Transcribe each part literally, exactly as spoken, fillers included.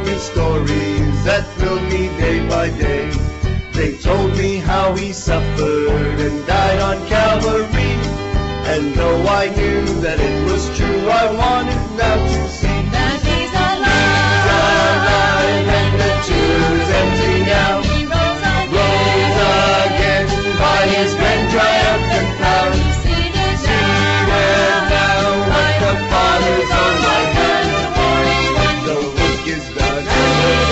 told me stories that filled me day by day. They told me how he suffered and died on Calvary. And though I knew that it was true, I wanted now to see that he's alive. He's alive and the tomb is empty now. He rose again, Rose again by his grand triumphant crown. He's seated Seated now at the Father's on my hand. The work is done and he's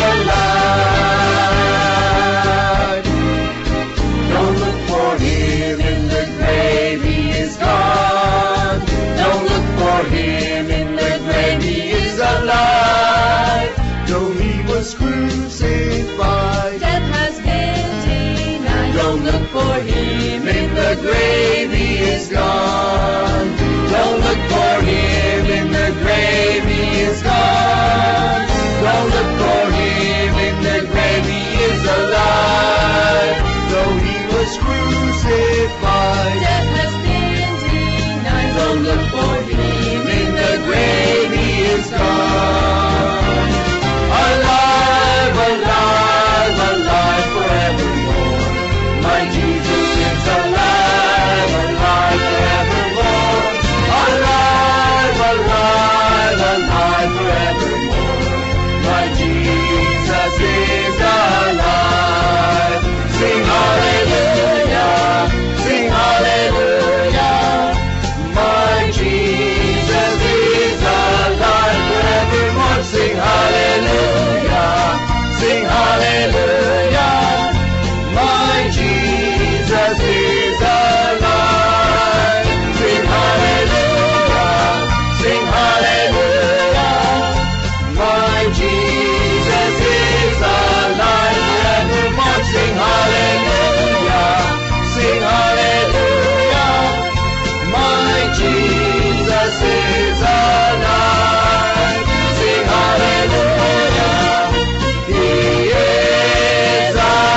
alive. Don't look for him in the grave, he is gone. Don't look for him in the grave, he is alive. Though he was crucified, death has been denied. don't look for him in the grave, he is gone. Don't look for him in the grave, he is gone. Don't look for him in the grave, he is alive. Though he was crucified, Death has been denied. don't look for him in the grave, he is gone. Alive, alive, alive forevermore. My Jesus is alive, alive forevermore. Alive, alive, alive forevermore. My Jesus is alive. Sing hallelujah, sing hallelujah. My Jesus is alive forevermore. Sing hallelujah, sing hallelujah. My Jesus is alive. Sing hallelujah, sing hallelujah. My Jesus is alive forevermore. Sing hallelujah, sing hallelujah. My Jesus is alive. Sing hallelujah, he is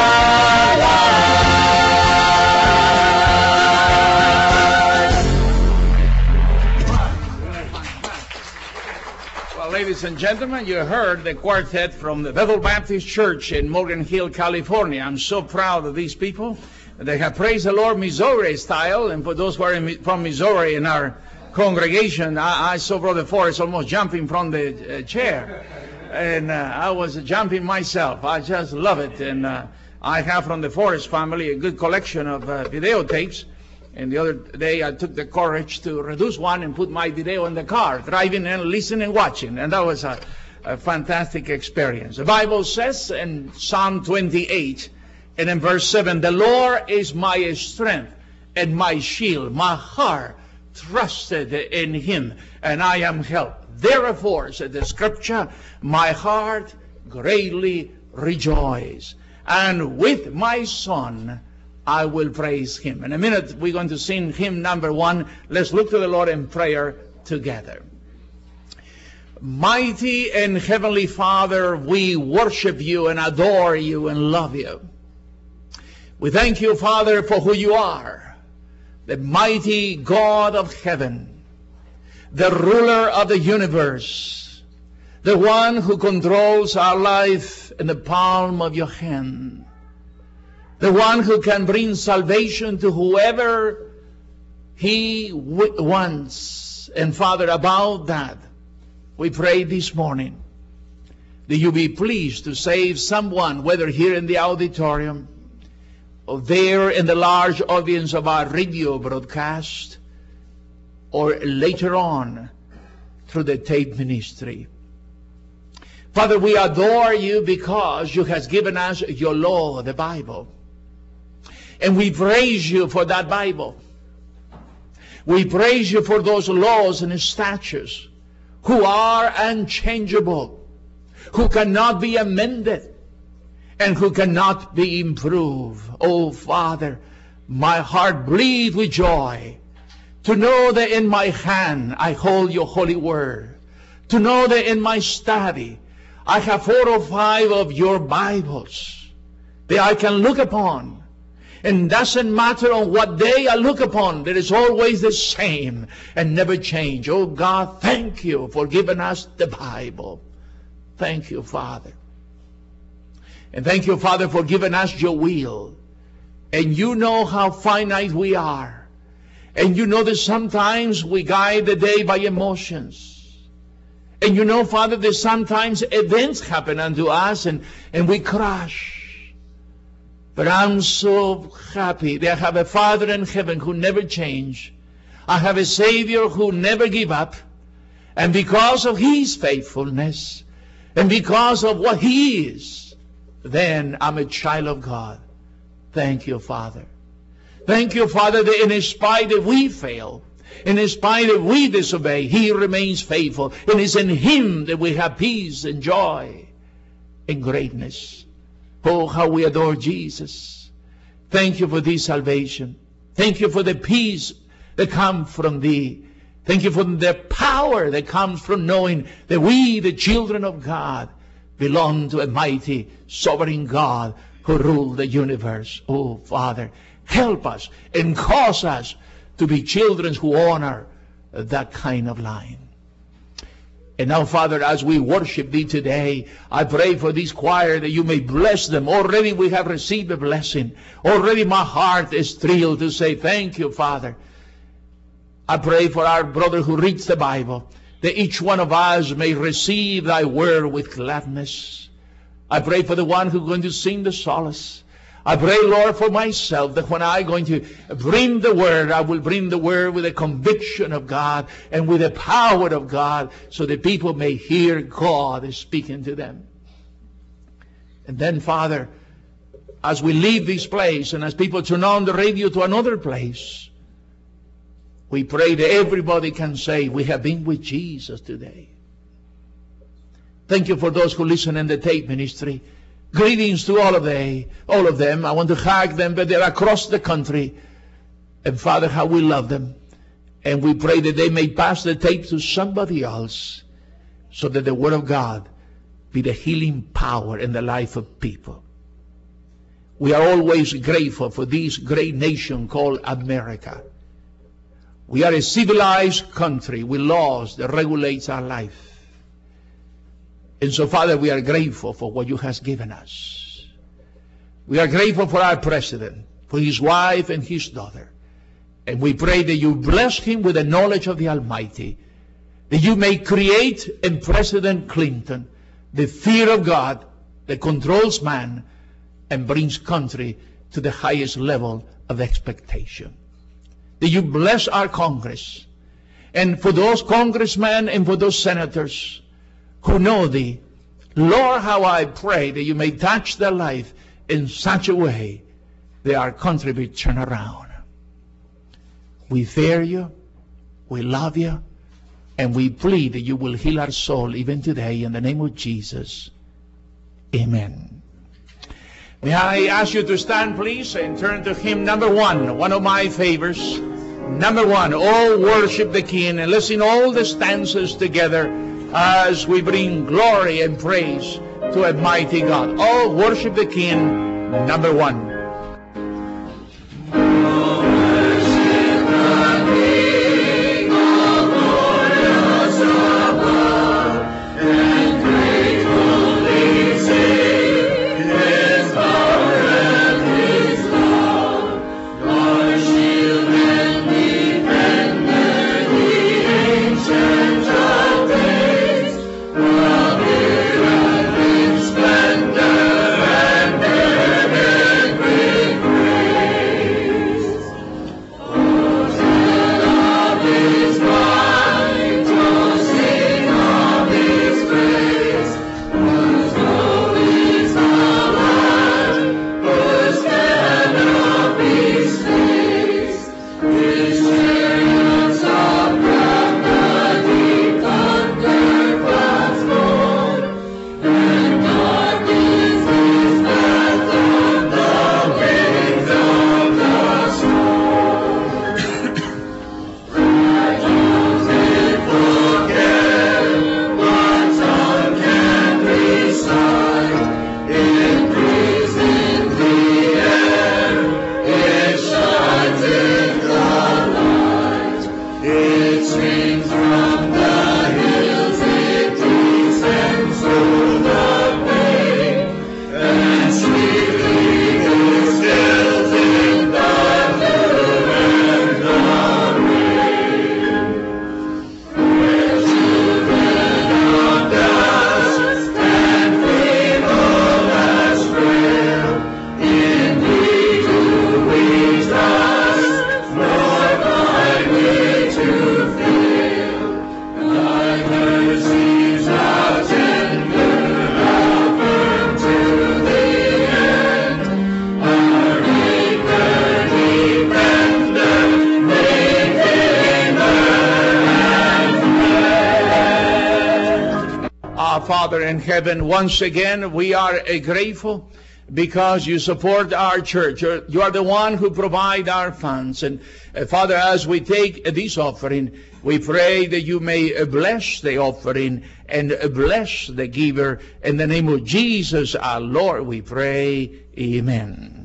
alive. Well, ladies and gentlemen, you heard the quartet from the Bethel Baptist Church in Morgan Hill, California. I'm so proud of these people. They have praised the Lord Missouri style, and for those who are in, from Missouri in our congregation, I, I saw Brother Forrest almost jumping from the uh, chair, and uh, I was jumping myself. I just love it, and uh, I have from the Forrest family a good collection of uh, videotapes. And the other day I took the courage to reduce one and put my video in the car, driving and listening and watching. And that was a, a fantastic experience. The Bible says in Psalm twenty-eight and in verse seven, the Lord is my strength and my shield. My heart trusted in him, and I am helped. Therefore, said the scripture, my heart greatly rejoices, and with my son I will praise him. In a minute, we're going to sing hymn number one. Let's look to the Lord in prayer together. Mighty and Heavenly Father, we worship you and adore you and love you. We thank you, Father, for who you are, the mighty God of heaven, the ruler of the universe, the one who controls our life in the palm of your hand, the one who can bring salvation to whoever he w- wants. And Father, about that, we pray this morning that you be pleased to save someone, whether here in the auditorium or there in the large audience of our radio broadcast, or later on through the tape ministry. Father, we adore you because you have given us your law, the Bible. And we praise you for that Bible. We praise you for those laws and statutes who are unchangeable, who cannot be amended, and who cannot be improved. Oh, Father, my heart bleeds with joy to know that in my hand I hold your holy word, to know that in my study I have four or five of your Bibles that I can look upon. And doesn't matter on what day I look upon, it is always the same and never change. Oh God, thank you for giving us the Bible. Thank you, Father. And thank you, Father, for giving us your will. And you know how finite we are. And you know that sometimes we guide the day by emotions. And you know, Father, that sometimes events happen unto us and, and we crash. But I'm so happy that I have a Father in heaven who never changed. I have a Savior who never give up. And because of His faithfulness, and because of what He is, then I'm a child of God. Thank you, Father. Thank you, Father, that in spite that we fail, in spite that we disobey, He remains faithful. And it's in Him that we have peace and joy and greatness. Oh, how we adore Jesus. Thank you for this salvation. Thank you for the peace that comes from Thee. Thank you for the power that comes from knowing that we, the children of God, belong to a mighty, sovereign God who rules the universe. Oh, Father, help us and cause us to be children who honor that kind of line. And now, Father, as we worship Thee today, I pray for this choir that You may bless them. Already we have received a blessing. Already my heart is thrilled to say thank You, Father. I pray for our brother who reads the Bible, that each one of us may receive Thy word with gladness. I pray for the one who's going to sing the solace. I pray, Lord, for myself, that when I'm going to bring the word, I will bring the word with a conviction of God and with the power of God, so that people may hear God speaking to them. And then, Father, as we leave this place and as people turn on the radio to another place, we pray that everybody can say, we have been with Jesus today. Thank You for those who listen in the tape ministry. Greetings to all of they, all of them. I want to hug them, but they're across the country. And Father, how we love them. And we pray that they may pass the tape to somebody else, so that the Word of God be the healing power in the life of people. We are always grateful for this great nation called America. We are a civilized country with laws that regulates our life. And so, Father, we are grateful for what You have given us. We are grateful for our president, for his wife and his daughter. And we pray that You bless him with the knowledge of the Almighty, that You may create in President Clinton the fear of God that controls man and brings country to the highest level of expectation. That You bless our Congress, and for those congressmen and for those senators who know Thee, Lord, how I pray that You may touch their life in such a way that our country will turn around. We fear You, we love You, and we plead that You will heal our soul even today in the name of Jesus. Amen. May I ask you to stand, please, and turn to hymn number one, one of my favorites. Number one, oh, worship the King, and let's sing all the stanzas together as we bring glory and praise to a mighty God. Oh, worship the King, number one. Splendor and Father in heaven, once again we are uh, grateful because you support our church. You're, you are the one who provide our funds. And uh, Father, as we take uh, this offering, we pray that you may uh, bless the offering and uh, bless the giver. In the name of Jesus our Lord, we pray. Amen.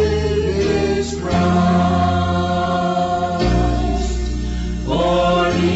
For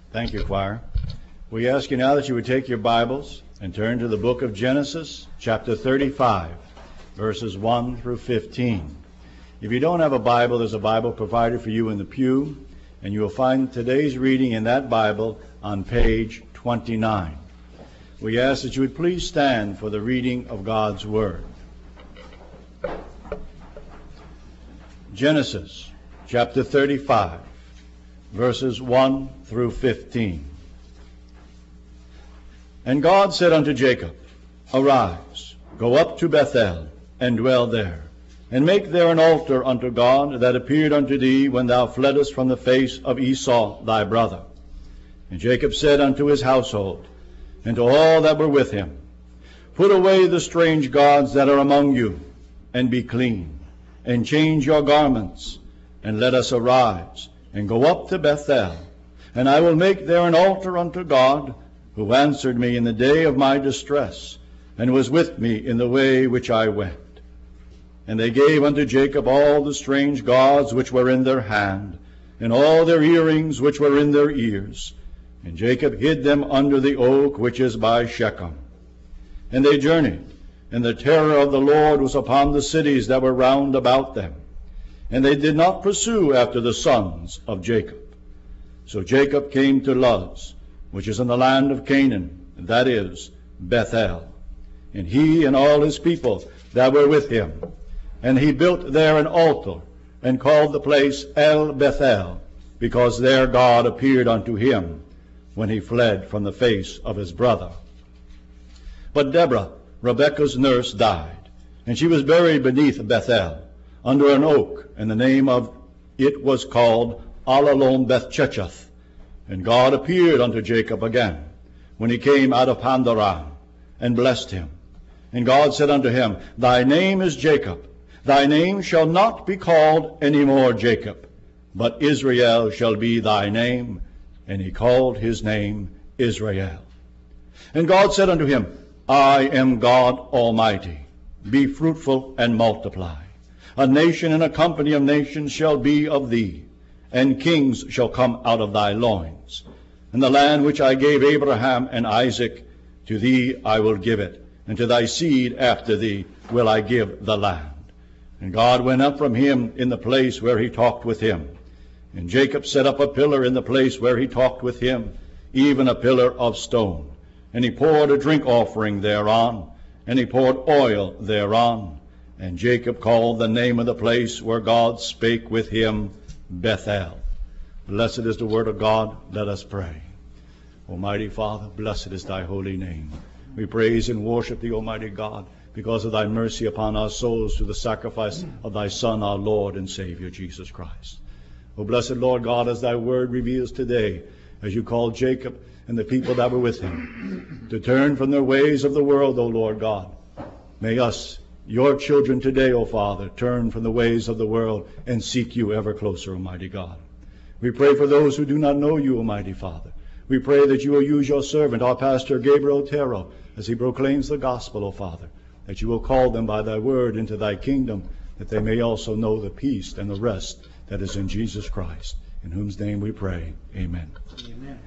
Thank you, choir. We ask you now that you would take your Bibles and turn to the book of Genesis, chapter thirty-five, verses one through fifteen. If you don't have a Bible, there's a Bible provided for you in the pew, and you will find today's reading in that Bible on page twenty-nine. We ask that you would please stand for the reading of God's Word. Genesis, chapter thirty-five, verses one through fifteen. And God said unto Jacob, Arise, go up to Bethel, and dwell there, and make there an altar unto God that appeared unto thee when thou fleddest from the face of Esau thy brother. And Jacob said unto his household, and to all that were with him, Put away the strange gods that are among you, and be clean, and change your garments, and let us arise, and go up to Bethel, and I will make there an altar unto God, who answered me in the day of my distress, and was with me in the way which I went. And they gave unto Jacob all the strange gods which were in their hand, and all their earrings which were in their ears. And Jacob hid them under the oak which is by Shechem. And they journeyed, and the terror of the Lord was upon the cities that were round about them. And they did not pursue after the sons of Jacob. So Jacob came to Luz, which is in the land of Canaan, that is, Bethel, and he and all his people that were with him. And he built there an altar, and called the place El Bethel, because there God appeared unto him when he fled from the face of his brother. But Deborah, Rebekah's nurse, died, and she was buried beneath Bethel, under an oak, and the name of it was called Alalon Bethchecheth. And God appeared unto Jacob again, when he came out of Pandaram, and blessed him. And God said unto him, Thy name is Jacob. Thy name shall not be called any more Jacob, but Israel shall be thy name. And he called his name Israel. And God said unto him, I am God Almighty. Be fruitful and multiply. A nation and a company of nations shall be of thee, and kings shall come out of thy loins. And the land which I gave Abraham and Isaac, to thee I will give it, and to thy seed after thee will I give the land. And God went up from him in the place where he talked with him. And Jacob set up a pillar in the place where he talked with him, even a pillar of stone. And he poured a drink offering thereon, and he poured oil thereon. And Jacob called the name of the place where God spake with him, Bethel. Blessed is the word of God. Let us pray. Almighty Father, blessed is thy holy name. We praise and worship thee, Almighty God, because of thy mercy upon our souls through the sacrifice of thy Son, our Lord and Savior, Jesus Christ. O blessed Lord God, as thy word reveals today, as you called Jacob and the people that were with him, to turn from their ways of the world, O Lord God, may us, your children today, O Father, turn from the ways of the world and seek you ever closer, Almighty God. We pray for those who do not know you, Almighty Father. We pray that you will use your servant, our pastor Gabriel Otero, as he proclaims the gospel, O Father, that you will call them by thy word into thy kingdom, that they may also know the peace and the rest that is in Jesus Christ, in whose name we pray. Amen. Amen.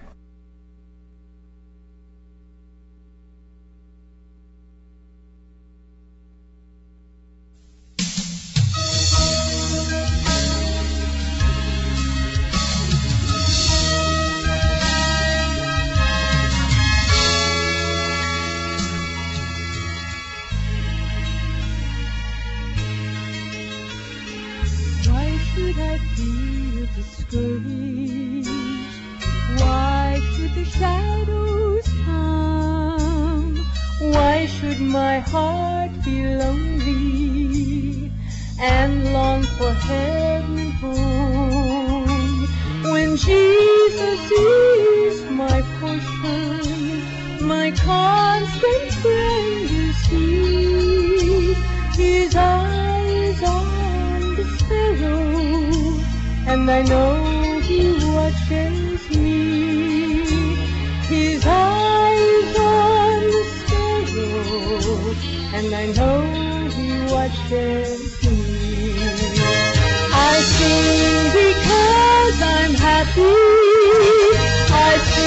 discouraged? Why should the shadows come? Why should my heart be lonely and long for heaven home? When Jesus is my portion, my constant friend is He. His eyes on the sparrow, and I know He watches me. His eyes on the sparrow, and I know He watches me. I sing because I'm happy. I sing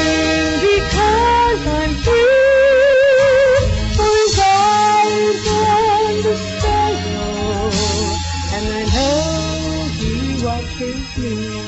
and I know He watches me.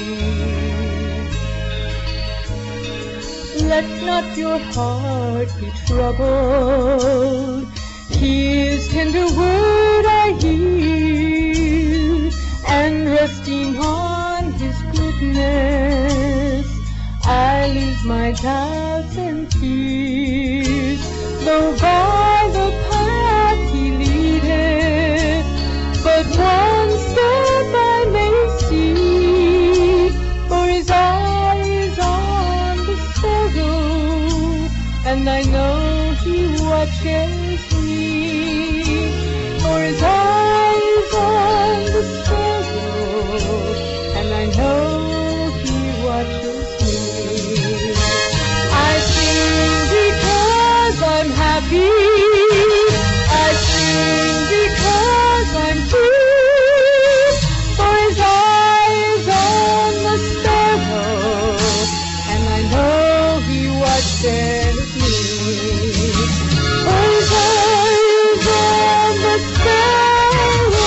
Let not your heart be troubled. His tender word I hear, and resting on His goodness, I lose my doubts and fears. Though by the path He leadeth, but one step I may see, for His eye is on the sparrow, and I know He watches me. For His eye is on the sparrow, and I know He watches me. I sing because I'm happy. I sing because I'm free. For His eye is on the sparrow, and I know He watches me. For His eye is on the sparrow,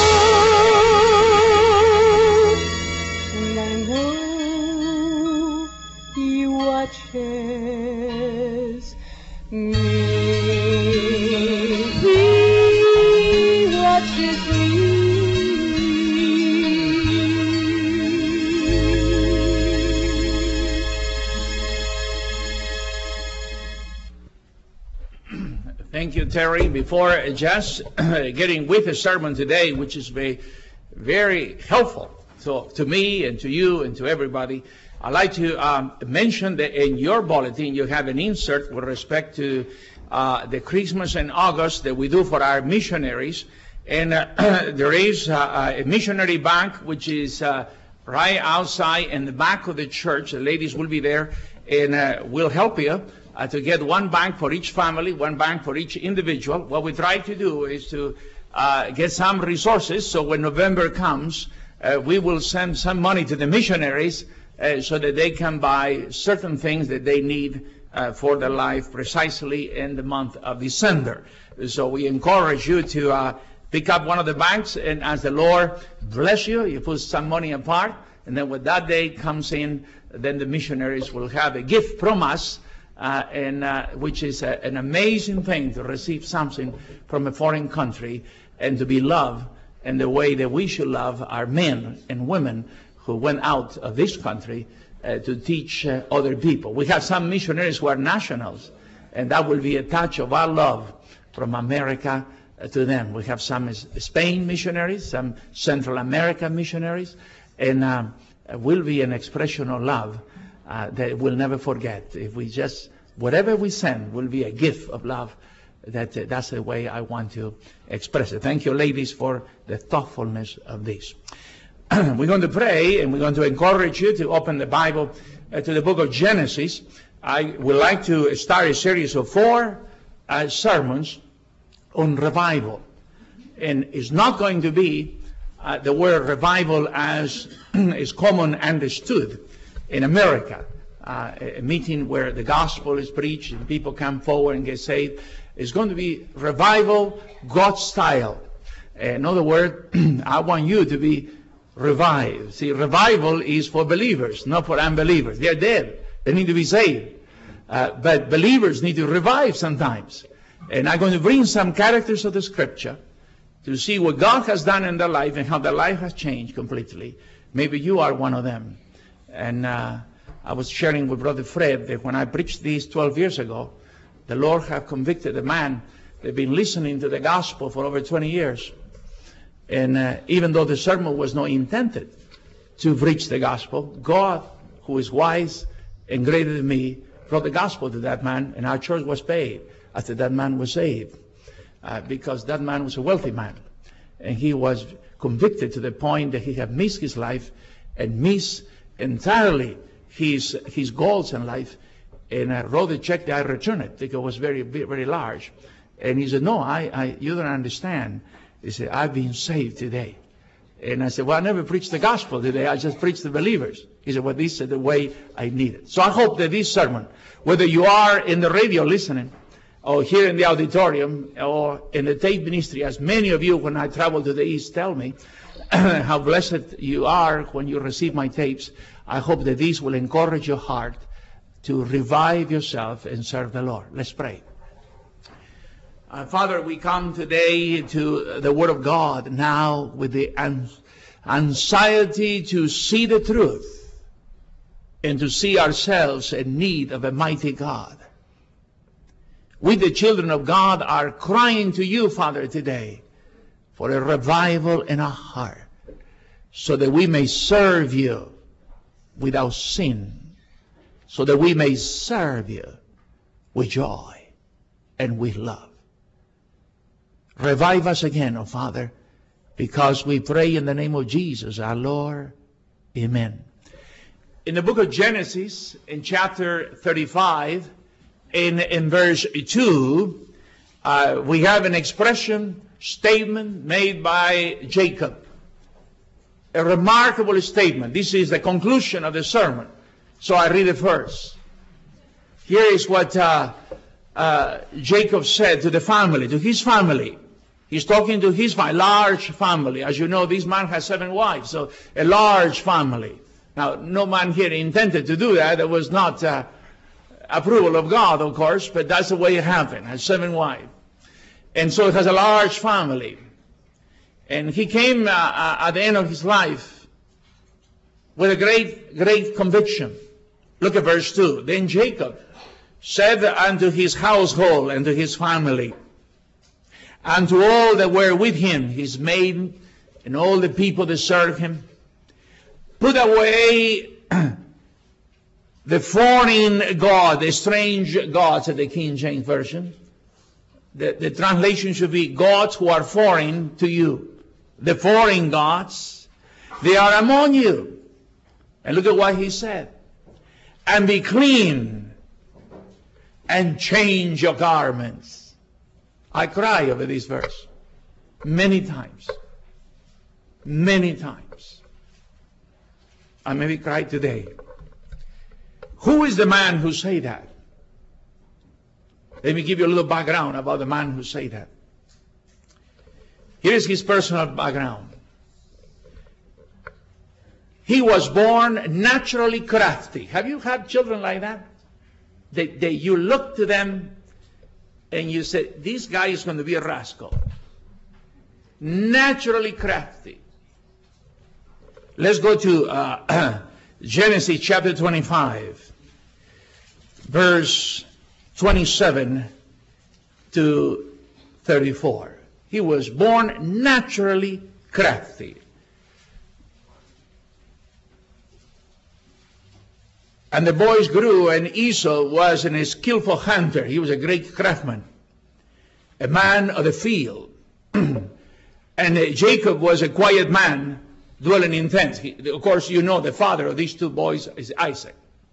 and I know He watches me. He watches me. Thank you, Terry. Before just getting with the sermon today, which is very, very helpful to, to me and to you and to everybody, I'd like to um, mention that in your bulletin you have an insert with respect to uh, the Christmas in August that we do for our missionaries. And uh, there is uh, a missionary bank which is uh, right outside in the back of the church. The ladies will be there and uh, will help you uh, to get one bank for each family, one bank for each individual. What we try to do is to uh, get some resources so when November comes, uh, we will send some money to the missionaries uh, so that they can buy certain things that they need uh, for their life precisely in the month of December. So we encourage you to uh, pick up one of the banks, and as the Lord bless you, you put some money apart, and then when that day comes in, then the missionaries will have a gift from us, uh, and uh, which is a, an amazing thing to receive something from a foreign country and to be loved in the way that we should love our men and women who went out of this country uh, to teach uh, other people. We have some missionaries who are nationals, and that will be a touch of our love from America to them. We have some Spain missionaries, some Central American missionaries, and um, will be an expression of love uh, that we'll never forget. If we just, whatever we send will be a gift of love. That, uh, that's the way I want to express it. Thank you, ladies, for the thoughtfulness of this. We're going to pray, and we're going to encourage you to open the Bible uh, to the book of Genesis. I would like to start a series of four uh, sermons on revival. And it's not going to be uh, the word revival as is common understood in America. Uh, a meeting where the gospel is preached and people come forward and get saved. It's going to be revival God style. In other words, I want you to be revived. See, revival is for believers, not for unbelievers. They're dead. They need to be saved. Uh, but believers need to revive sometimes. And I'm going to bring some characters of the Scripture to see what God has done in their life and how their life has changed completely. Maybe you are one of them. And uh, I was sharing with Brother Fred that when I preached these twelve years ago, the Lord had convicted a man that had been listening to the gospel for over twenty years. And uh, even though the sermon was not intended to preach the gospel, God, who is wise and greater than me, brought the gospel to that man, and our church was paid after that man was saved, uh, because that man was a wealthy man, and he was convicted to the point that he had missed his life and missed entirely his his goals in life. And I wrote a check that I returned it because it was very very large. And he said, "No, I, I you don't understand." He said, "I've been saved today." And I said, "Well, I never preached the gospel today. I just preached the believers." He said, "Well, this is the way I need it." So I hope that this sermon, whether you are in the radio listening, or here in the auditorium, or in the tape ministry, as many of you when I travel to the East tell me, how blessed you are when you receive my tapes. I hope that these will encourage your heart to revive yourself and serve the Lord. Let's pray. Uh, Father, we come today to the Word of God now with the anxiety to see the truth and to see ourselves in need of a mighty God. We, the children of God, are crying to you, Father, today for a revival in our heart so that we may serve you without sin, so that we may serve you with joy and with love. Revive us again, O Father, because we pray in the name of Jesus, our Lord. Amen. In the book of Genesis, in chapter thirty-five, in, in verse two, uh, we have an expression, statement made by Jacob. A remarkable statement. This is the conclusion of the sermon. So I read it first. Here is what uh, uh, Jacob said to the family, to his family. He's talking to his family, large family. As you know, this man has seven wives, so a large family. Now, no man here intended to do that. It was not uh, approval of God, of course, but that's the way it happened. Has seven wives. And so it has a large family. And he came uh, uh, at the end of his life with a great, great conviction. Look at verse two. Then Jacob said unto his household and to his family, and to all that were with him, his maid, and all the people that served him, put away the foreign God, the strange gods of the King James Version. The, the translation should be gods who are foreign to you. The foreign gods, they are among you. And look at what he said. And be clean and change your garments. I cry over this verse many times. Many times. I maybe cry today. Who is the man who say that? Let me give you a little background about the man who say that. Here is his personal background. He was born naturally crafty. Have you had children like that? They, they, you look to them and you say, this guy is going to be a rascal. Naturally crafty. Let's go to uh, Genesis chapter twenty-five, verse twenty-seven to thirty-four. He was born naturally crafty. And the boys grew, and Esau was an skillful hunter. He was a great craftsman, a man of the field. And uh, Jacob was a quiet man, dwelling in tents. He, of course, you know the father of these two boys is Isaac.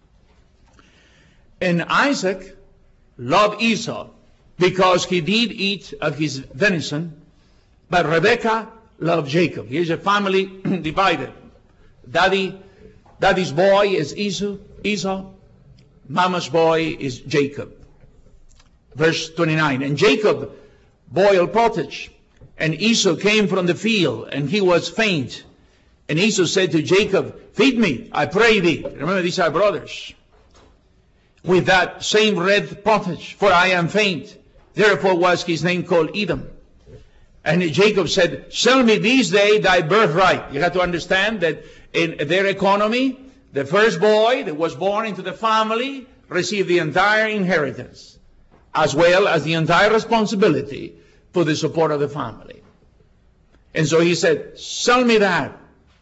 And Isaac loved Esau because he did eat of his venison, but Rebekah loved Jacob. Here's a family divided. Daddy, daddy's boy is Esau. Esau, mama's boy is Jacob. Verse twenty-nine. And Jacob boiled pottage, and Esau came from the field, and he was faint. And Esau said to Jacob, feed me, I pray thee. Remember, these are brothers. With that same red pottage, for I am faint. Therefore was his name called Edom. And Jacob said, sell me this day thy birthright. You have to understand that in their economy, the first boy that was born into the family received the entire inheritance, as well as the entire responsibility for the support of the family. And so he said, sell me that.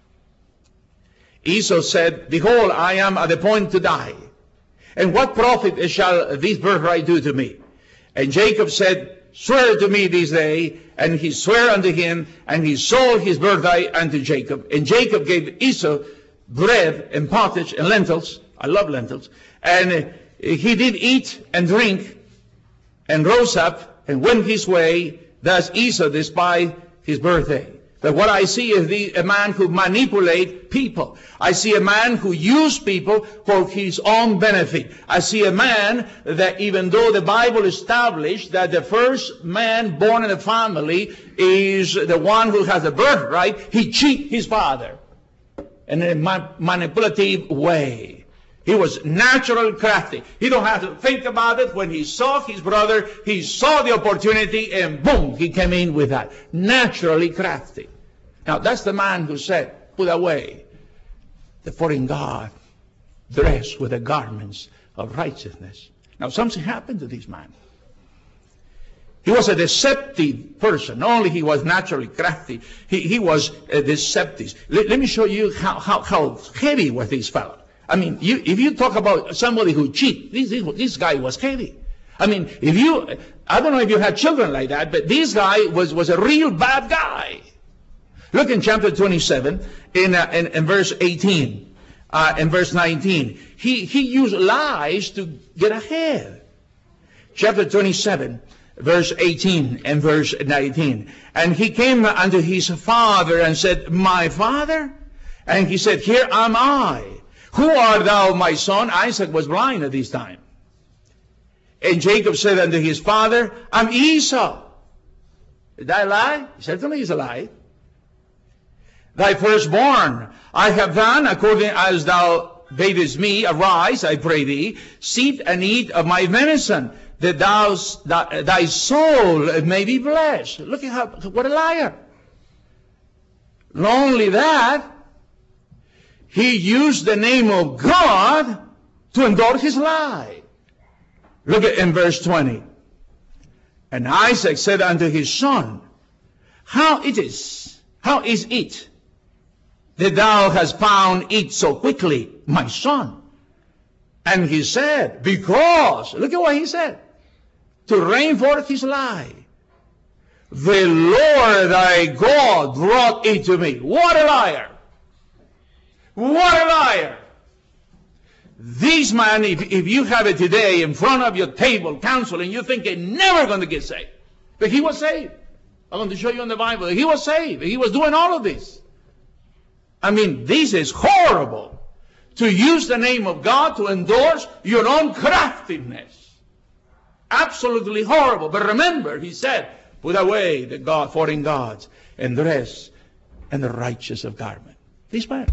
Esau said, behold, I am at the point to die. And what profit shall this birthright do to me? And Jacob said, swear to me this day. And he swore unto him, and he sold his birthright unto Jacob. And Jacob gave Esau bread and pottage and lentils. I love lentils. And he did eat and drink and rose up and went his way. Thus Esau despised his birthday. But what I see is the, a man who manipulates people. I see a man who uses people for his own benefit. I see a man that even though the Bible established that the first man born in a family is the one who has the birthright, he cheats his father in a ma- manipulative way. He was naturally crafty. He don't have to think about it. When he saw his brother, he saw the opportunity, and boom, he came in with that. Naturally crafty. Now, that's the man who said, put away the foreign god, dressed with the garments of righteousness. Now, something happened to this man. He was a deceptive person. Not only he was naturally crafty, he, he was a deceptive. Let, let me show you how, how, how heavy was this fellow. I mean, you, if you talk about somebody who cheats, this, this, this guy was heavy. I mean, if you, I don't know if you had children like that, but this guy was, was a real bad guy. Look in chapter twenty-seven, in, uh, in, in verse eighteen, uh, in verse nineteen. He, he used lies to get ahead. Chapter twenty-seven, verse eighteen and verse nineteen. And he came unto his father and said, my father? And he said, here am I. Who art thou, my son? Isaac was blind at this time. And Jacob said unto his father, I'm Esau. Did I lie? Certainly is a lie. Thy firstborn I have done according as thou badest me. Arise, I pray thee, sit and eat of my venison, that thou, thy soul may be blessed. Look at how, what a liar. Not only that, he used the name of God to endorse his lie. Look at in verse twenty. And Isaac said unto his son, How it is, how is it that thou hast found it so quickly, my son? And he said, because, look at what he said, to rain forth his lie. The Lord thy God brought it to me. What a liar! What a liar! This man, if, if you have it today in front of your table, counseling, you think he's never going to get saved. But he was saved. I'm going to show you in the Bible that he was saved. He was doing all of this. I mean, this is horrible. To use the name of God to endorse your own craftiness. Absolutely horrible. But remember, he said, put away the God, foreign gods, and dress and the righteous of garment. This man.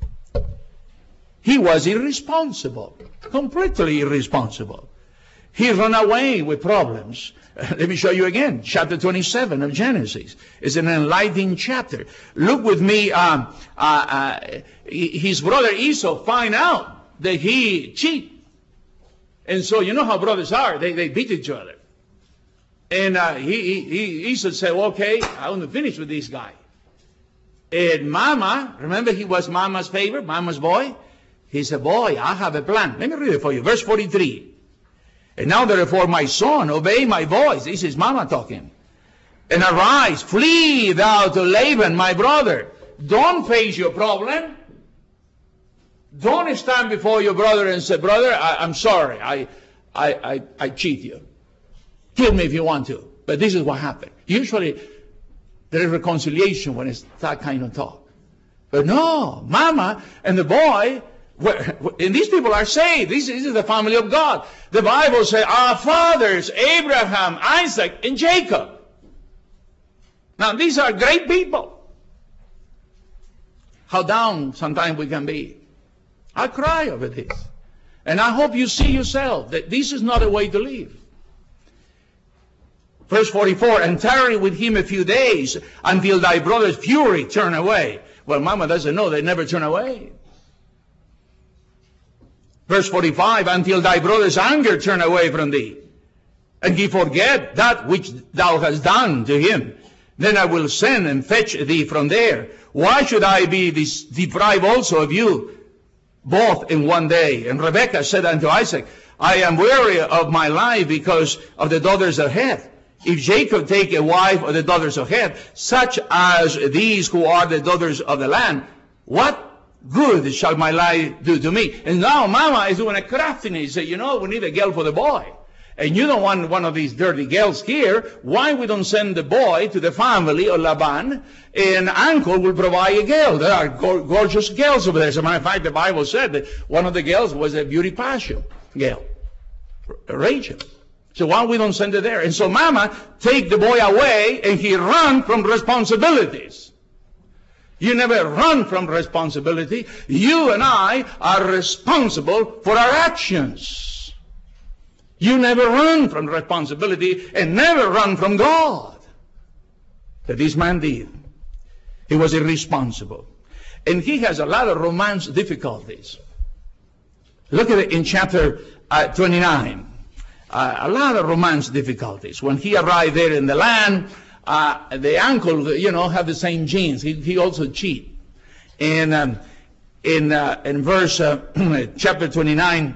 He was irresponsible, completely irresponsible. He ran away with problems. Uh, let me show you again. Chapter twenty-seven of Genesis is an enlightening chapter. Look with me. Um, uh, uh, his brother Esau find out that he cheat. And so you know how brothers are. They, they beat each other. And uh, he, he, Esau said, well, okay, I want to finish with this guy. And Mama, remember he was Mama's favorite, Mama's boy? He said, boy, I have a plan. Let me read it for you. Verse forty-three. And now therefore, my son, obey my voice. This is Mama talking. And arise, flee thou to Laban, my brother. Don't face your problem. Don't stand before your brother and say, brother, I, I'm sorry. I, I, I, I cheat you. Kill me if you want to. But this is what happened. Usually, there is reconciliation when it's that kind of talk. But no, Mama and the boy, and these people are saved. This is the family of God. The Bible says, our fathers, Abraham, Isaac, and Jacob. Now, these are great people. How down sometimes we can be. I cry over this. And I hope you see yourself that this is not a way to live. Verse forty-four, and tarry with him a few days until thy brother's fury turn away. Well, Mama doesn't know they never turn away. Verse forty-five, until thy brother's anger turn away from thee, and he forget that which thou hast done to him. Then I will send and fetch thee from there. Why should I be deprived also of you, both in one day? And Rebekah said unto Isaac, I am weary of my life because of the daughters of Heth. If Jacob take a wife of the daughters of Heth, such as these who are the daughters of the land, what good shall my life do to me? And now Mama is doing a craftiness. He said, you know, we need a girl for the boy. And you don't want one of these dirty girls here. Why we don't send the boy to the family of Laban, and uncle will provide a girl. There are go gorgeous girls over there. As a matter of fact, the Bible said that one of the girls was a beauty passion girl, Rachel. So why we don't send her there? And so Mama take the boy away, and he run from responsibilities. You never run from responsibility. You and I are responsible for our actions. You never run from responsibility and never run from God. That this man did. He was irresponsible. And he has a lot of romance difficulties. Look at it in chapter uh, twenty-nine. Uh, a lot of romance difficulties. When he arrived there in the land, uh, the uncle, you know, have the same genes. He, he also cheat. And um, in, uh, in verse, uh, chapter twenty-nine,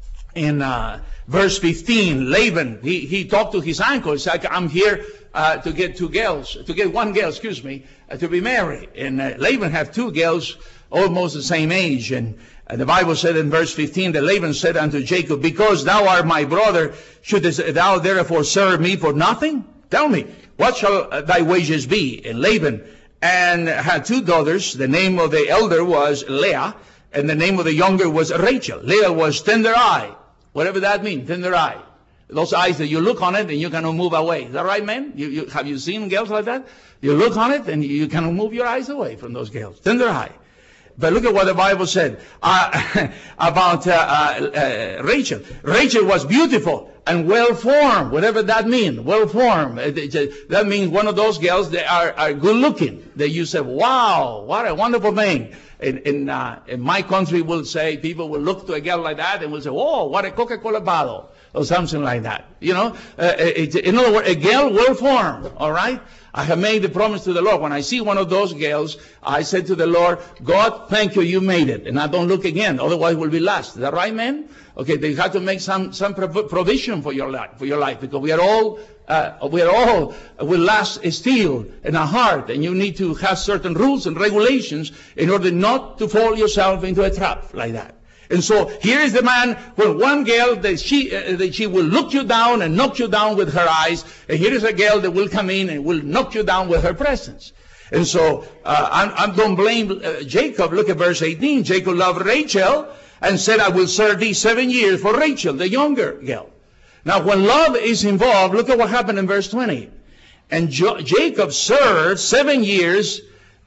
in uh, verse fifteen, Laban, he, he talked to his uncle. He said, I'm here uh, to get two girls, to get one girl, excuse me, uh, to be married. And uh, Laban had two girls, almost the same age. And uh, the Bible said in verse fifteen that Laban said unto Jacob, because thou art my brother, shouldest thou therefore serve me for nothing? Tell me, what shall thy wages be? And Laban and had two daughters. The name of the elder was Leah, and the name of the younger was Rachel. Leah was tender eye. Whatever that means, tender eye. Those eyes that you look on it and you cannot move away. Is that right, man? You, you, have you seen girls like that? You look on it and you, you cannot move your eyes away from those girls. Tender eye. But look at what the Bible said uh, about uh, uh, Rachel. Rachel was beautiful and well-formed, whatever that means, well-formed. That means one of those girls that are, are good-looking. That you say, wow, what a wonderful thing. In, in, uh, in my country, we'll say, people will look to a girl like that and will say, oh, what a Coca-Cola bottle, or something like that. You know, uh, it, in other words, a girl well-formed, all right? I have made the promise to the Lord. When I see one of those girls, I said to the Lord, God, thank you, you made it. And I don't look again, otherwise we'll be lost. Is that right, man? Okay, they have to make some, some provision for your life, for your life, because we are all, uh, we are all with last steel in our heart, and you need to have certain rules and regulations in order not to fall yourself into a trap like that. And so here is the man with one girl that she uh, that she will look you down and knock you down with her eyes, and here is a girl that will come in and will knock you down with her presence. And so uh, I, I don't blame uh, Jacob. Look at verse eighteen. Jacob loved Rachel and said, I will serve thee seven years for Rachel, the younger girl. Now when love is involved, look at what happened in verse twenty. And jo Jacob served seven years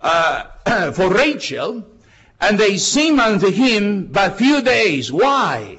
uh, for Rachel, and they seemed unto him but few days. Why?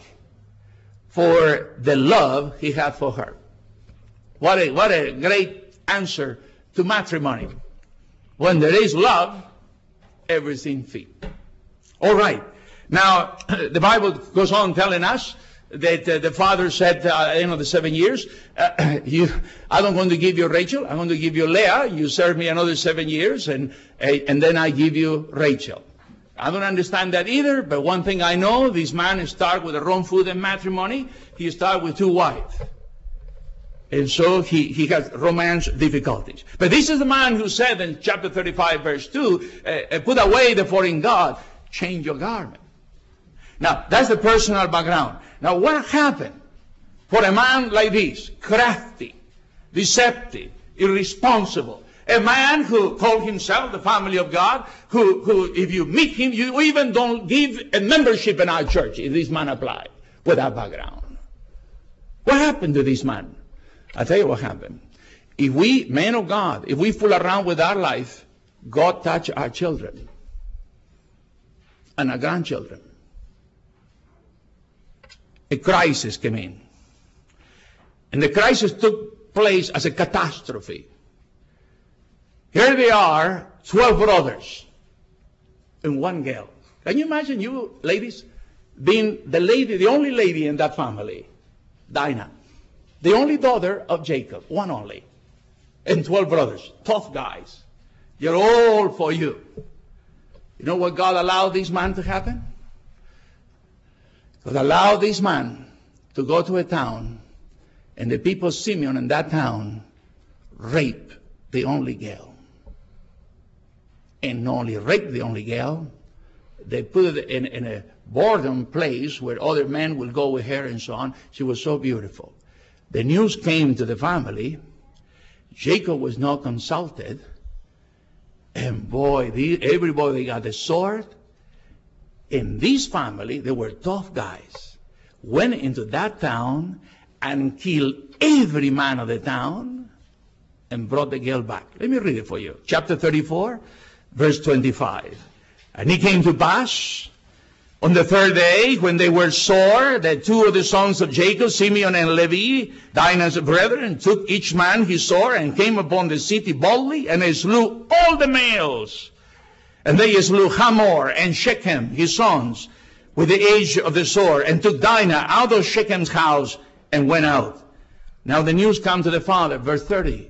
For the love he had for her. What a, what a great answer to matrimony. When there is love, everything fits. All right. Now, the Bible goes on telling us that uh, the father said uh, at the end of the seven years, uh, you, I'm going to give you Rachel, I'm going to give you Leah, you serve me another seven years, and, uh, and then I give you Rachel. I don't understand that either, but one thing I know, this man started with the wrong foot in matrimony. He started with two wives. And so he, he has romance difficulties. But this is the man who said in chapter thirty-five, verse two, uh, put away the foreign god, change your garment. Now, that's the personal background. Now, what happened for a man like this, crafty, deceptive, irresponsible, a man who called himself the family of God, who, who, if you meet him, you even don't give a membership in our church, if this man applied with that background. What happened to this man? I'll tell you what happened. If we, men of God, if we fool around with our life, God touch our children and our grandchildren. A crisis came in. And the crisis took place as a catastrophe. Here they are, twelve brothers and one girl. Can you imagine you ladies being the lady, the only lady in that family, Dinah, the only daughter of Jacob, one only, and twelve brothers, tough guys. You're all for you. You know what God allowed this man to happen? God allowed this man to go to a town, and the people of Simeon in that town rape the only girl. And not only rape the only girl, they put it in, in a boredom place where other men will go with her and so on. She was so beautiful. the news came to the family. Jacob was not consulted. And boy, the, everybody got a sword. In this family, they were tough guys. Went into that town and killed every man of the town and brought the girl back. Let me read it for you. Chapter thirty-four, verse twenty-five. And it came to pass on the third day, when they were sore, that two of the sons of Jacob, Simeon and Levi, Dinah's brethren, took each man his sword and came upon the city boldly, and they slew all the males. And they slew Hamor and Shechem, his sons, with the edge of the sword, and took Dinah out of Shechem's house and went out. Now the news come to the father, verse thirty.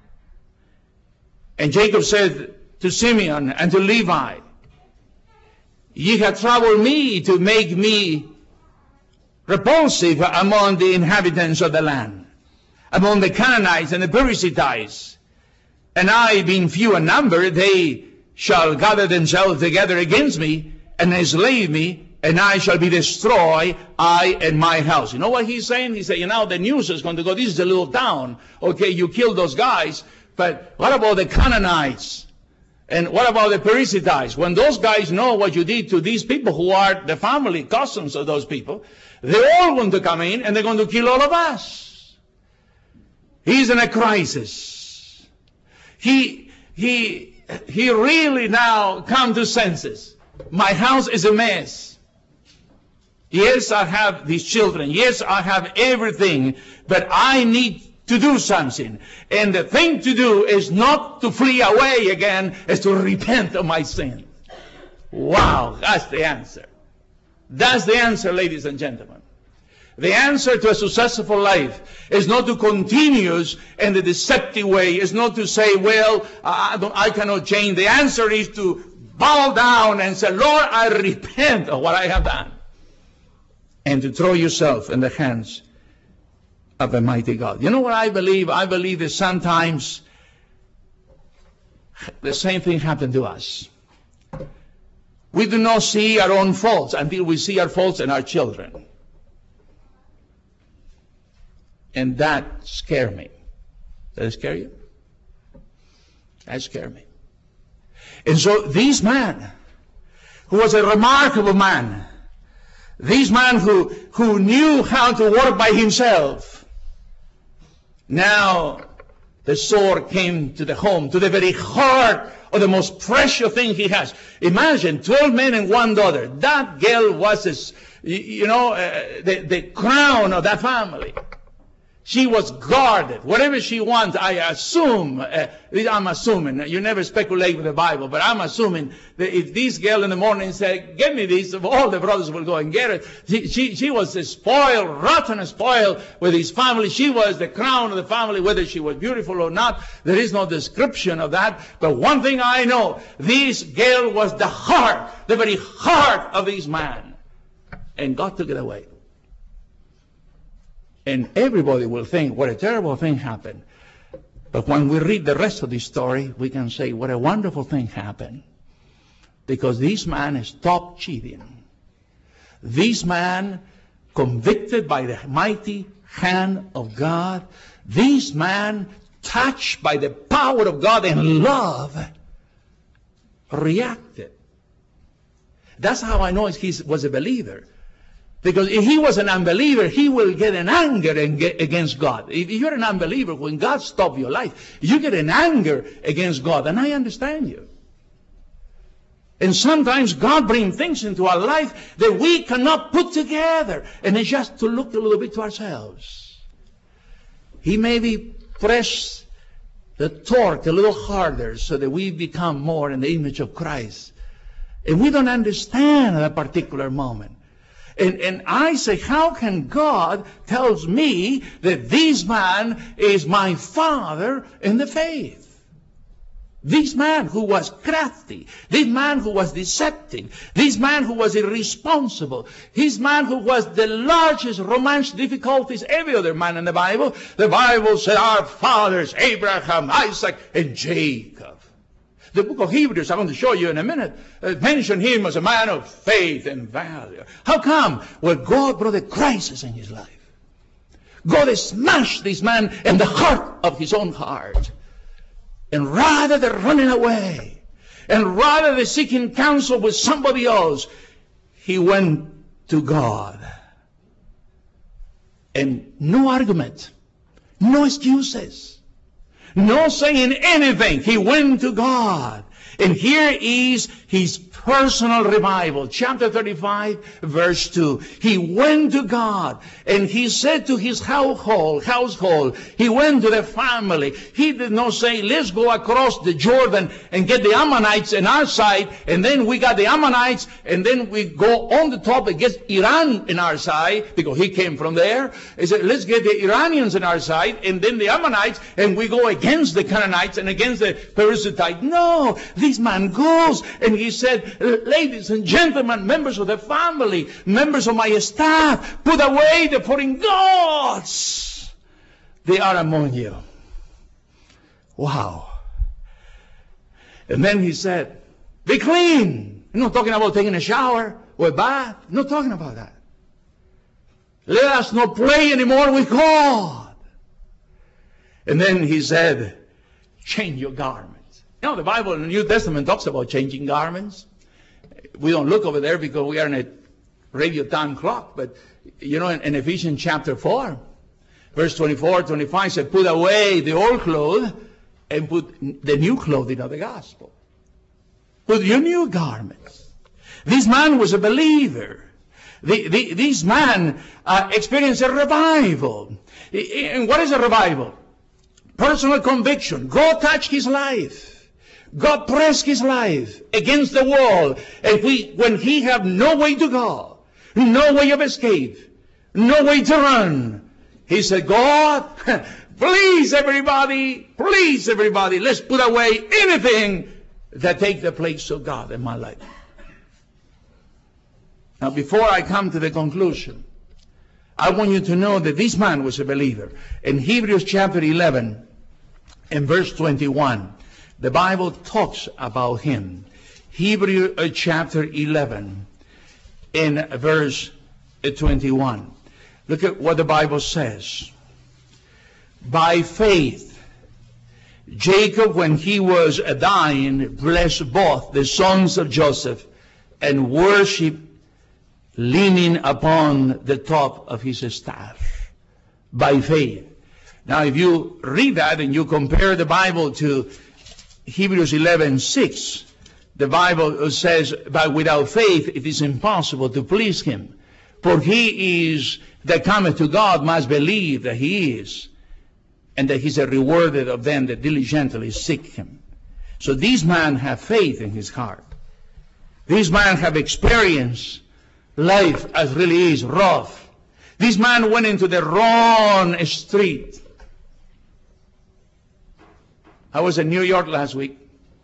And Jacob said to Simeon and to Levi, ye have troubled me to make me repulsive among the inhabitants of the land, among the Canaanites and the Perizzites. And I, being few in number, they shall gather themselves together against me and enslave me, and I shall be destroyed, I and my house. You know what he's saying? He said, you know, the news is going to go, this is a little town. Okay, you killed those guys, but what about the Canaanites? And what about the Perizzites? When those guys know what you did to these people who are the family, cousins of those people, they're all going to come in and they're going to kill all of us. He's in a crisis. He, he, he really now come to senses. My house is a mess. Yes, I have these children. Yes, I have everything, but I need to do something. And the thing to do is not to flee away again, is to repent of my sin. Wow, that's the answer. That's the answer, ladies and gentlemen. The answer to a successful life is not to continue in the deceptive way. It's not to say, well, I, don't, I cannot change. The answer is to bow down and say, Lord, I repent of what I have done. And to throw yourself in the hands of a mighty God. You know what I believe? I believe that sometimes the same thing happened to us. We do not see our own faults until we see our faults in our children. And that scares me. Does it scare you? That scares me. And so this man, who was a remarkable man, this man who, who knew how to work by himself, now the sword came to the home, to the very heart of the most precious thing he has. Imagine twelve men and one daughter. That girl was, a, you know, uh, the, the crown of that family. She was guarded. Whatever she wants, I assume, uh, I'm assuming, you never speculate with the Bible, but I'm assuming that if this girl in the morning said, get me this, all the brothers will go and get it. She, she, she was spoiled, rotten spoiled with his family. She was the crown of the family, whether she was beautiful or not. There is no description of that. But one thing I know, this girl was the heart, the very heart of this man. And God took it away. And everybody will think, what a terrible thing happened. But when we read the rest of the story, we can say, what a wonderful thing happened. Because this man stopped cheating. This man, convicted by the mighty hand of God, this man, touched by the power of God and love, reacted. That's how I know he was a believer. Because if he was an unbeliever, he will get an anger against God. If you're an unbeliever, when God stops your life, you get an anger against God. And I understand you. And sometimes God brings things into our life that we cannot put together. And it's just to look a little bit to ourselves. He maybe press the torque a little harder so that we become more in the image of Christ. And we don't understand at a particular moment. And, and I say, how can God tells me that this man is my father in the faith? This man who was crafty, this man who was deceptive, this man who was irresponsible, this man who was the largest romance difficulties every other man in the Bible. The Bible said our fathers, Abraham, Isaac, and Jacob. The book of Hebrews, I'm going to show you in a minute, uh, mention him as a man of faith and value. How come? Well, God brought a crisis in his life. God smashed this man in the heart of his own heart. And rather than running away, and rather than seeking counsel with somebody else, he went to God. And no argument, no excuses, no saying anything. He went to God. And here is his personal revival. Chapter thirty-five, verse two. He went to God, and he said to his household, household, he went to the family. He did not say, let's go across the Jordan and get the Ammonites on our side, and then we got the Ammonites, and then we go on the top and get Iran in our side, because he came from there. He said, let's get the Iranians on our side, and then the Ammonites, and we go against the Canaanites and against the Perizzites. No, this man goes, and he said, ladies and gentlemen, members of the family, members of my staff, put away the foreign gods. They are among you. Wow. And then he said, be clean. I'm not talking about taking a shower or a bath. I'm not talking about that. Let us not play anymore with God. And then he said, change your garments. You know, the Bible in the New Testament talks about changing garments. We don't look over there because we are in a radio time clock. But, you know, in, in Ephesians chapter four, verse twenty-four, twenty-five, said, put away the old clothes and put the new clothing of the gospel. Put your new garments. This man was a believer. The, the, this man uh, experienced a revival. And what is a revival? Personal conviction. God touched his life. God pressed his life against the wall. And we, when he had no way to go, no way of escape, no way to run, he said, God, please everybody, please everybody, let's put away anything that takes the place of God in my life. Now, before I come to the conclusion, I want you to know that this man was a believer. In Hebrews chapter eleven, in verse twenty-one, the Bible talks about him. Hebrews uh, chapter eleven, in verse twenty-one. Look at what the Bible says. By faith, Jacob, when he was dying, blessed both the sons of Joseph and worshiped, leaning upon the top of his staff. By faith. Now, if you read that and you compare the Bible to Hebrews eleven six, the Bible says, but without faith it is impossible to please him. For he is that cometh to God must believe that he is, and that he's a rewarder of them that diligently seek him. So this man have faith in his heart. This man have experienced life as really is, rough. This man went into the wrong street. I was in New York last week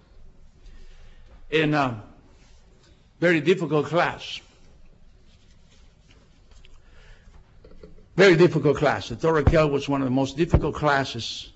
in a very difficult class. Very difficult class. The Torah Kel was one of the most difficult classes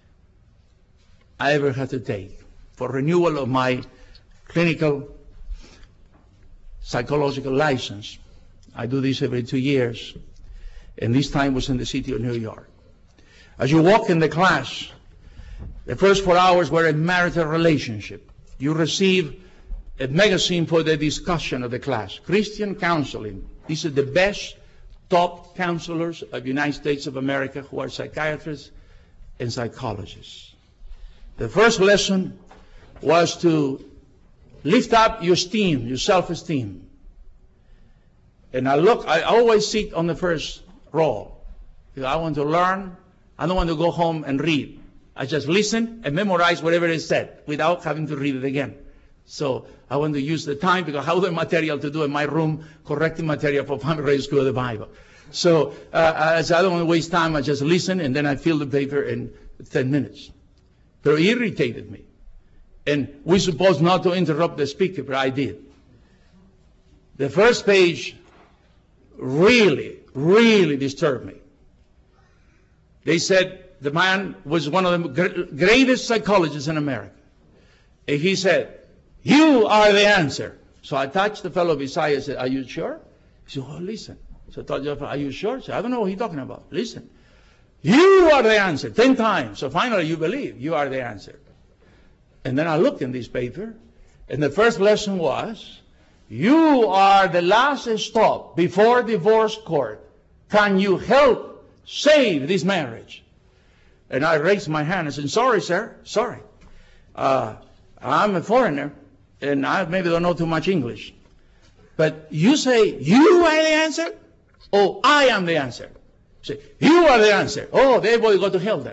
I ever had to take for renewal of my clinical psychological license. I do this every two years. And this time was in the city of New York. As you walk in the class, the first four hours were a marital relationship. You receive a magazine for the discussion of the class. Christian counseling. These are the best top counselors of the United States of America who are psychiatrists and psychologists. The first lesson was to lift up your esteem, your self-esteem. And I look, I always sit on the first row. Because I want to learn. I don't want to go home and read. I just listen and memorize whatever is said without having to read it again. So I want to use the time because I have the material to do in my room, correcting material for Primary School of the Bible. So uh, as I don't want to waste time, I just listen and then I fill the paper in ten minutes. But it irritated me. And we're supposed not to interrupt the speaker, but I did. The first page really, really disturbed me. They said the man was one of the greatest psychologists in America. And he said, you are the answer. So I touched the fellow beside and said, are you sure? He said, oh, listen. So I told him, are you sure? I said, I don't know what he's talking about. Listen. You are the answer. Ten times. So finally you believe you are the answer. And then I looked in this paper, and the first lesson was, you are the last stop before divorce court. Can you help save this marriage? And I raised my hand and said, sorry, sir, sorry. Uh, I'm a foreigner, and I maybe don't know too much English. But you say, you are the answer? Oh, I am the answer. Say, you are the answer. Oh, everybody go to hell then.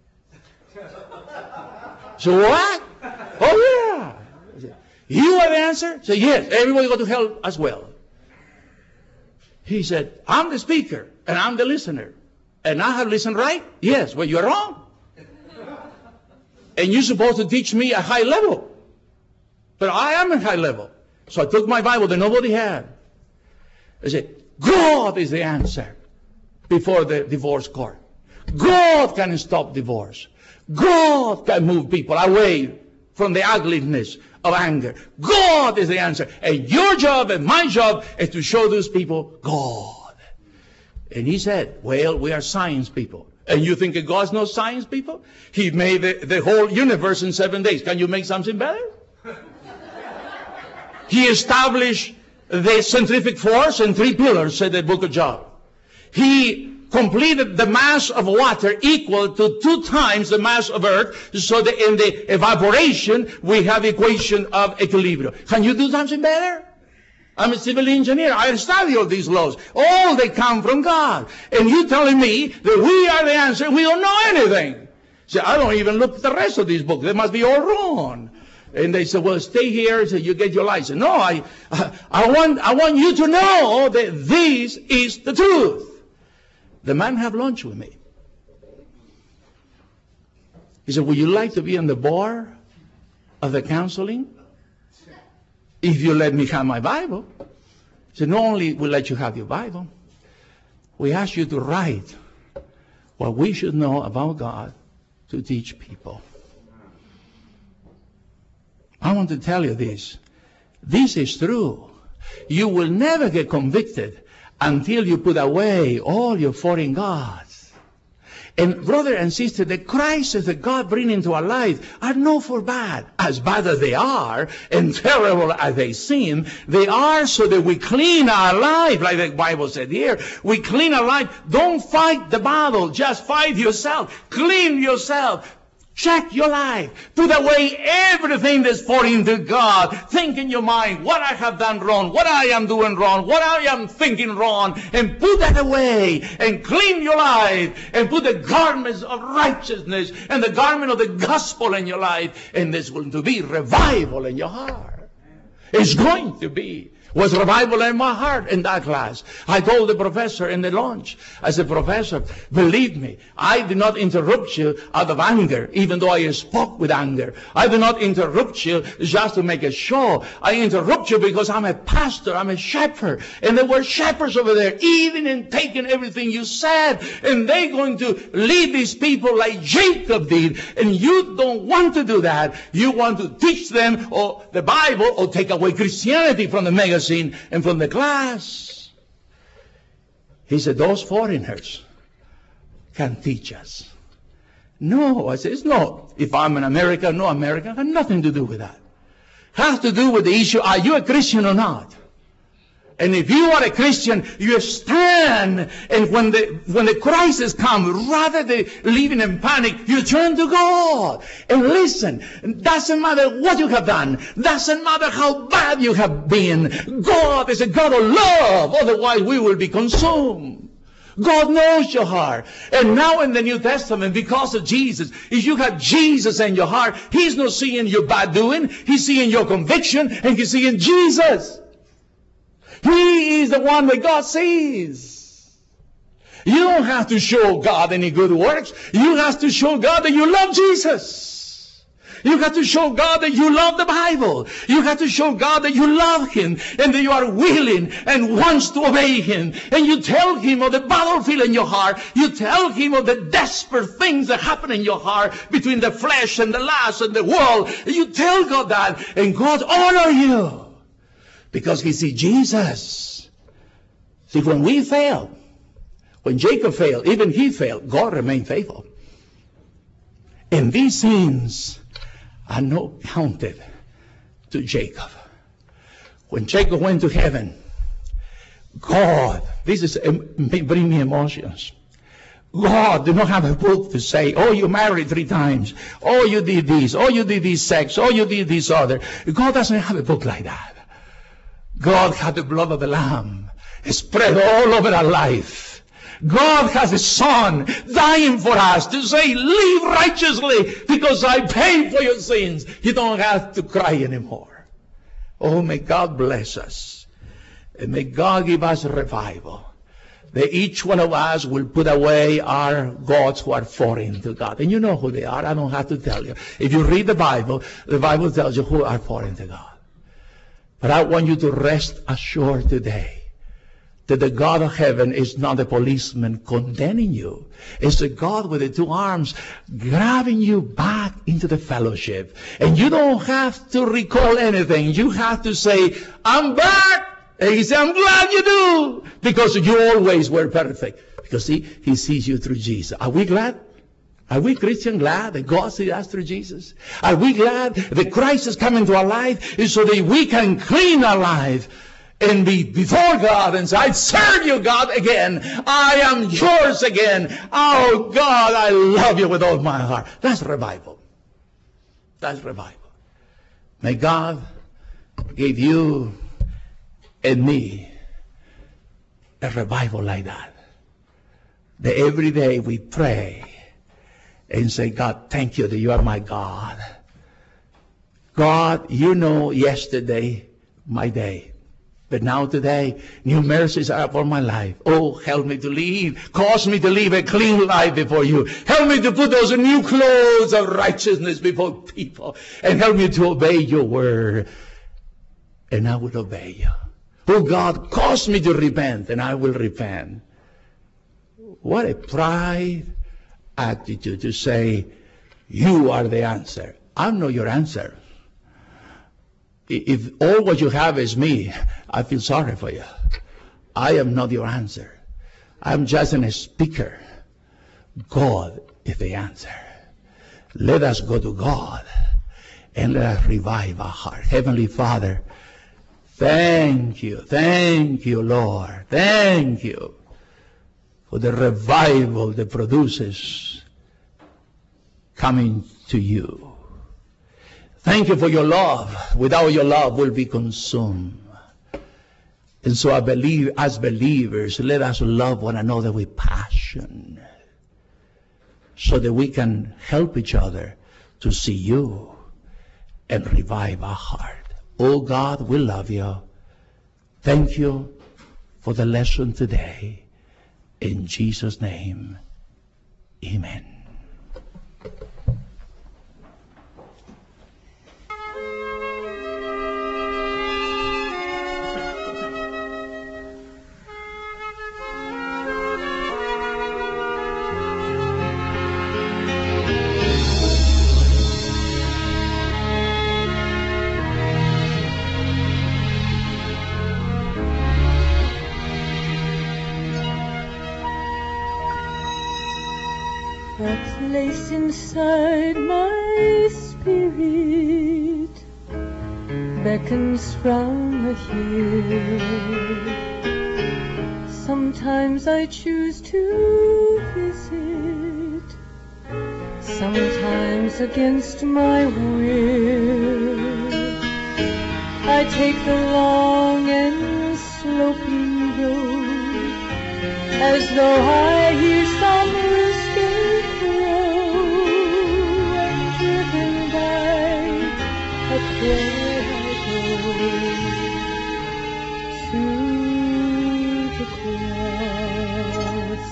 So what? Oh, yeah. You are the answer? Say, yes, everybody go to hell as well. He said, I'm the speaker, and I'm the listener. And I have listened right? Yes, well, you're wrong. And you're supposed to teach me a high level. But I am a high level. So I took my Bible that nobody had. I said, God is the answer before the divorce court. God can stop divorce. God can move people away from the ugliness of anger. God is the answer. And your job and my job is to show those people God. And he said, well, we are science people. And you think that God's no science people? He made the, the whole universe in seven days. Can you make something better? He established the centrifugal force and three pillars, said the book of Job. He completed the mass of water equal to two times the mass of earth, so that in the evaporation we have equation of equilibrium. Can you do something better? I'm a civil engineer. I study all these laws. All they come from God. And you telling me that we are the answer, we don't know anything. So I don't even look at the rest of these books. They must be all wrong. And they said, well, stay here so you get your license. No, I, I want, I want you to know that this is the truth. The man had lunch with me. He said, would you like to be on the board of the counseling? If you let me have my Bible. He said, not only will let you have your Bible, we ask you to write what we should know about God to teach people. I want to tell you this. This is true. You will never get convicted until you put away all your foreign gods. And brother and sister, the crises that God brings into our life are not for bad. As bad as they are, and terrible as they seem, they are so that we clean our life, like the Bible said here. We clean our life. Don't fight the battle. Just fight yourself. Clean yourself. Check your life. Put away everything that's foreign to God. Think in your mind what I have done wrong, what I am doing wrong, what I am thinking wrong, and put that away and clean your life and put the garments of righteousness and the garment of the gospel in your life, and there's going to be revival in your heart. It's going to be. Was revival in my heart in that class. I told the professor in the lunch, I said, Professor, believe me, I did not interrupt you out of anger, even though I spoke with anger. I did not interrupt you just to make a show. I interrupt you because I'm a pastor, I'm a shepherd. And there were shepherds over there, even in taking everything you said. And they're going to lead these people like Jacob did. And you don't want to do that. You want to teach them or the Bible or take away Christianity from the mega and from the class. He said, those foreigners can teach us. No, I said, it's not. If I'm an American, no American, has nothing to do with that. It has to do with the issue, are you a Christian or not? And if you are a Christian, you stand, and when the when the crisis comes, rather than living in panic, you turn to God. And listen, doesn't matter what you have done, doesn't matter how bad you have been, God is a God of love, otherwise we will be consumed. God knows your heart. And now in the New Testament, because of Jesus, if you have Jesus in your heart, He's not seeing your bad doing, He's seeing your conviction, and He's seeing Jesus. He is the one that God sees. You don't have to show God any good works. You have to show God that you love Jesus. You have to show God that you love the Bible. You have to show God that you love Him and that you are willing and wants to obey Him. And you tell Him of the battlefield in your heart. You tell Him of the desperate things that happen in your heart between the flesh and the lust and the world. You tell God that, and God honor you. Because He sees Jesus. See, when we fail, When Jacob failed, even he failed, God remained faithful. And these sins are not counted to Jacob. When Jacob went to heaven, God, this is bring me emotions. God did not have a book to say, oh, you married three times. Oh, you did this. Oh, you did this sex. Oh, you did this other. God doesn't have a book like that. God had the blood of the Lamb spread all over our life. God has a Son dying for us to say, live righteously because I paid for your sins. You don't have to cry anymore. Oh, may God bless us. And may God give us revival. That each one of us will put away our gods who are foreign to God. And you know who they are. I don't have to tell you. If you read the Bible, the Bible tells you who are foreign to God. But I want you to rest assured today that the God of heaven is not a policeman condemning you. It's the God with the two arms grabbing you back into the fellowship. And you don't have to recall anything. You have to say, I'm back. And he said, I'm glad you do, because you always were perfect. Because see, he sees you through Jesus. Are we glad? Are we Christian glad that God sees us through Jesus? Are we glad that Christ has come into our life so that we can clean our life and be before God and say, I serve you, God, again. I am yours again. Oh, God, I love you with all my heart. That's revival. That's revival. May God give you and me a revival like that. That every day we pray and say, God, thank you that you are my God. God, you know yesterday my day. But now today, new mercies are upon my life. Oh, help me to live. Cause me to live a clean life before you. Help me to put those new clothes of righteousness before people. And help me to obey your word. And I will obey you. Oh, God, cause me to repent, and I will repent. What a pride attitude to say, you are the answer. I'm not your answer. If all what you have is me, I feel sorry for you. I am not your answer. I'm just a speaker. God is the answer. Let us go to God and let us revive our heart. Heavenly Father, thank you, thank you, Lord. Thank you for the revival that produces coming to you. Thank you for your love. Without your love, we'll be consumed. And so I believe, as believers, let us love one another with passion so that we can help each other to see you and revive our heart. Oh God, we love you. Thank you for the lesson today. In Jesus' name, amen. Place inside my spirit beckons from the hill. Sometimes I choose to visit, sometimes against my will. I take the long and sloping road as though I hear some rooster crow. I'm driven by a prayer I go to the cross.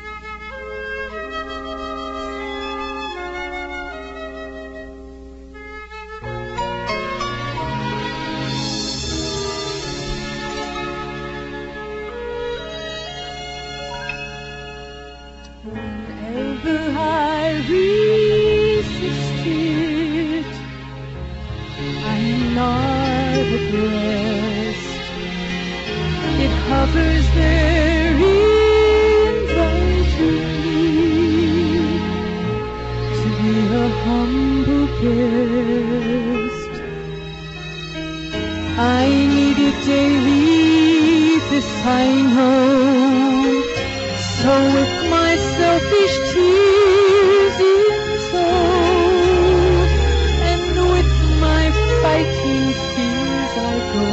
Whenever I resist it, I'm not abreast. It hovers there in the humble guest. I need it daily, this I know. So with my selfish tears in tow, and with my fighting fears I go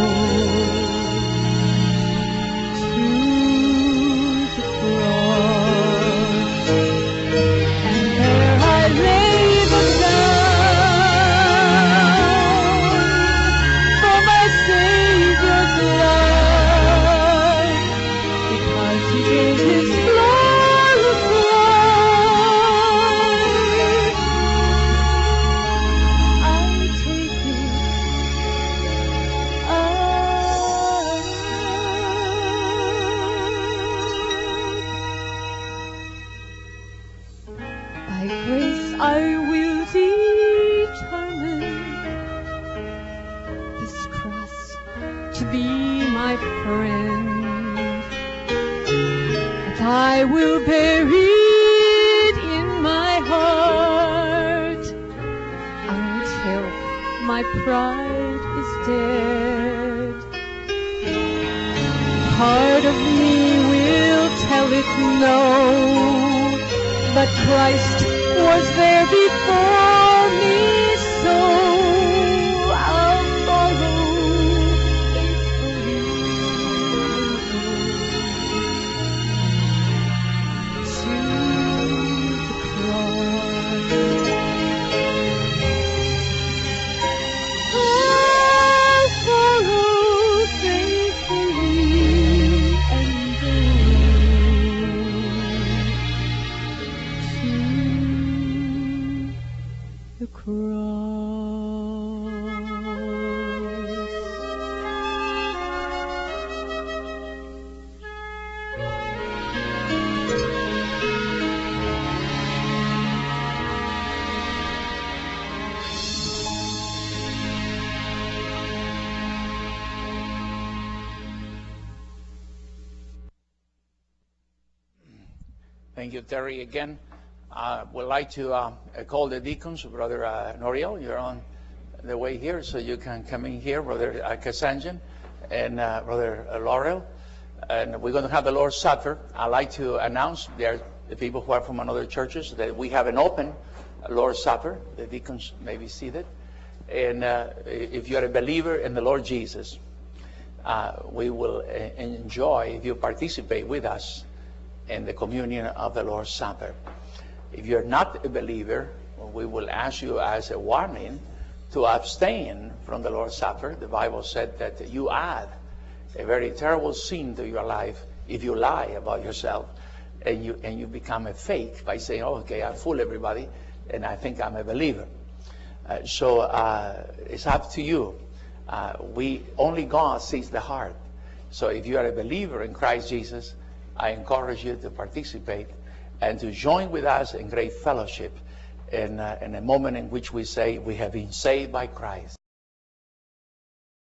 to the cross, and there I lay them down for my Savior's life, because He gave His flawless life. I take it, by grace I will determine this cross to be my friend, and I will bear it in my heart until my pride is dead. Part of me will tell it no, but Christ was there before me, so I'll follow faithfully to the cross. I'll follow faithfully and go the cross. Thank you, Terry, again. I uh, would like to uh, call the deacons. Brother uh, Noriel, you're on the way here, so you can come in here. Brother uh, Kasanjan and uh, Brother uh, Laurel. And we're going to have the Lord's Supper. I'd like to announce there the people who are from other churches that we have an open Lord's Supper. The deacons may be seated. And uh, if you're a believer in the Lord Jesus, uh, we will uh, enjoy if you participate with us in the communion of the Lord's Supper. If you're not a believer, we will ask you as a warning to abstain from the Lord's Supper. The Bible said that you add a very terrible sin to your life if you lie about yourself and you and you become a fake by saying, oh, okay, I fool everybody and I think I'm a believer. Uh, so uh, it's up to you. Uh, we only God sees the heart. So if you are a believer in Christ Jesus, I encourage you to participate and to join with us in great fellowship in, uh, in a moment in which we say we have been saved by Christ.